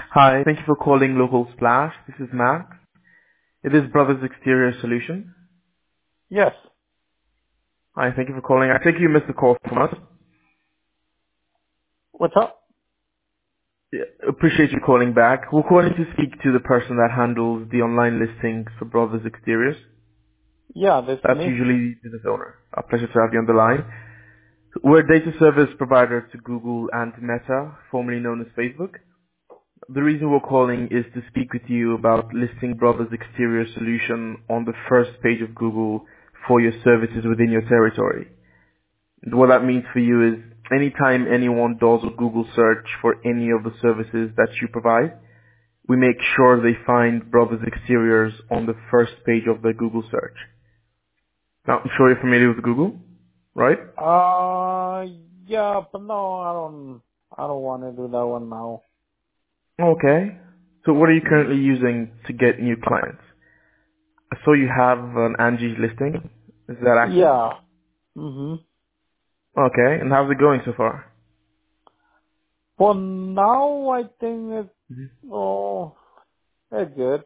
Hi, thank you for calling Local Splash. This is Max. It is Brothers Exterior Solution. Yes. Hi, thank you for calling. I think you missed a call from us. What's up? Yeah, appreciate you calling back. We're calling to speak to the person that handles the online listings for Brothers Exteriors. Yeah, that's That's me. usually the business owner. A pleasure to have you on the line. We're a data service provider to Google and Meta, formerly known as Facebook. The reason we're calling is to speak with you about listing Brothers Exterior Solution on the first page of Google for your services within your territory. What that means for you is anytime anyone does a Google search for any of the services that you provide, we make sure they find Brothers Exteriors on the first page of the Google search. Now, I'm sure you're familiar with Google, right? Uh, yeah, but no, I don't want to do that one now. Okay. So what are you Mm. currently using to get new clients? I saw you have an Angie's listing. Is that active? Yeah. Mm-hmm. Okay. And how's it going so far? For now, I think Mhm. oh, it's good.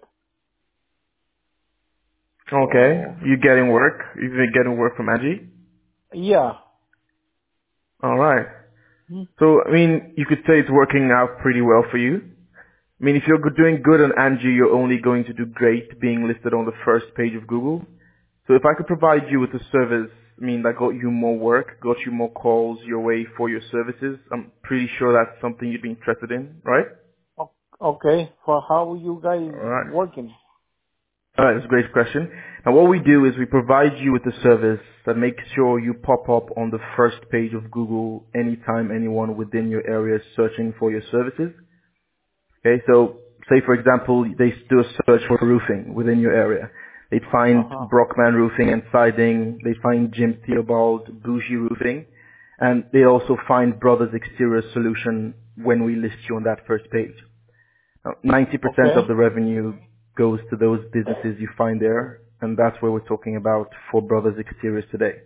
Okay. So, You getting work? You've been getting work from Angie? yeah. All right. Mm. So, I mean, you could say it's working out pretty well for you. I mean, if you're doing good on Angie, you're only going to do great being listed on the first page of Google. So if I could provide you with a service, I mean, that got you more work, got you more calls your way for your services, I'm pretty sure that's something you'd be interested in, right? Okay. For how you guys All right. working? That's a great question. And what we do is we provide you with a service that makes sure you pop up on the first page of Google anytime anyone within your area is searching for your services. Okay, so say for example, they do a search for roofing within your area. They'd find Uh-huh. Brockman Roofing and Siding. They'd find Jim Theobald Bougie Roofing. And they also find Brothers Exterior Solution when we list you on that first page. Now, 90% of Okay. the revenue goes to those businesses you find there. And that's where we're talking about for Brothers Exteriors today.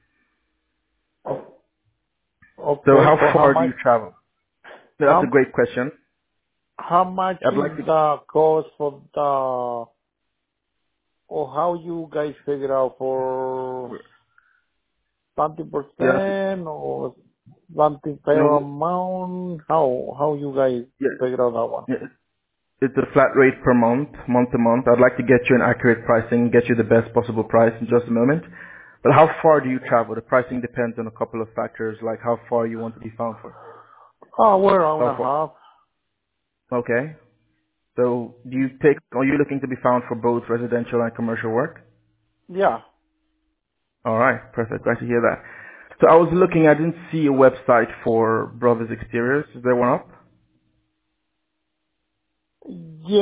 So Okay. how For far do you travel? That's a great question. how much I'd is like to, the cost for the, or how you guys figure out for yeah, 20% or something fair no, amount? How you guys yeah, figure out that one? yeah. It's a flat rate per month, month to month. I'd like to get you an accurate pricing, get you the best possible price in just a moment. But how far do you travel? The pricing depends on a couple of factors, like how far you want to be found for. Oh, we're on How a far? half. Okay. So are you looking to be found for both residential and commercial work? Yeah. Alright, perfect. Glad to hear that. So I was looking, I didn't see a website for Brothers Exteriors. Is there one up? Yeah,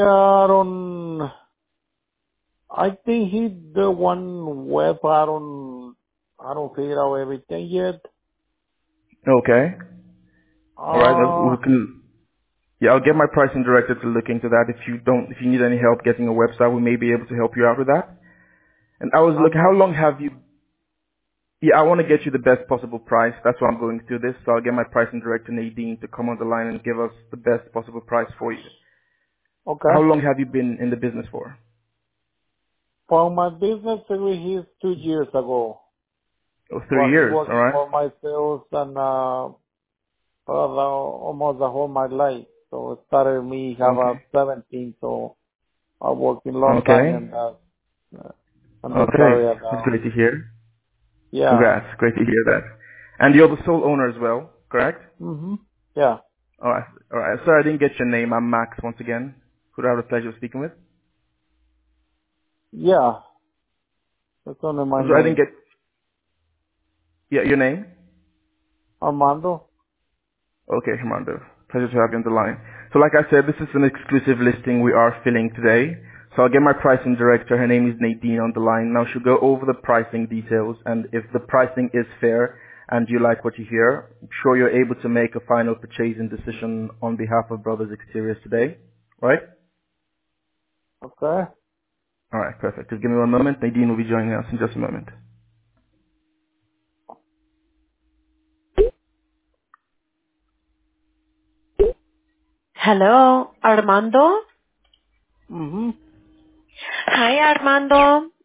I think he the one web, I don't figure out everything yet. Okay. Alright, Uh, we can, yeah, I'll get my pricing director to look into that. If you need any help getting a website, we may be able to help you out with that. And I was how looking, how much? long have you, yeah, I want to get you the best possible price. That's why I'm going through this. So I'll get my pricing director, Nadine, to come on the line and give us the best possible price for you. How Okay. long have you been in the business for? For my business, he's 2 years ago. Oh, three Well, he years, working alright? for myself and, for almost the whole my life. So it started me have a Okay. 17, so I worked in long time Okay. in that Okay. area That's now. great to hear. Yeah. Congrats. Great to hear that. And you're the sole owner as well, correct? Mhm. Yeah. Alright. Alright. Sorry I didn't get your name. I'm Max once again. Who do I have the pleasure of speaking with? Yeah. That's only my So I didn't name. get, yeah, your name? Armando. Okay, Armando. Pleasure to have you on the line. So like I said, this is an exclusive listing we are filling today. So I'll get my pricing director. Her name is Nadine on the line. Now she'll go over the pricing details, and if the pricing is fair and you like what you hear, I'm sure you're able to make a final purchasing decision on behalf of Brothers Exteriors today. Right? Okay. Alright, perfect. Just give me one moment. Nadine will be joining us in just a moment. Hello, Armando? Mm-hmm. Hi, Armando.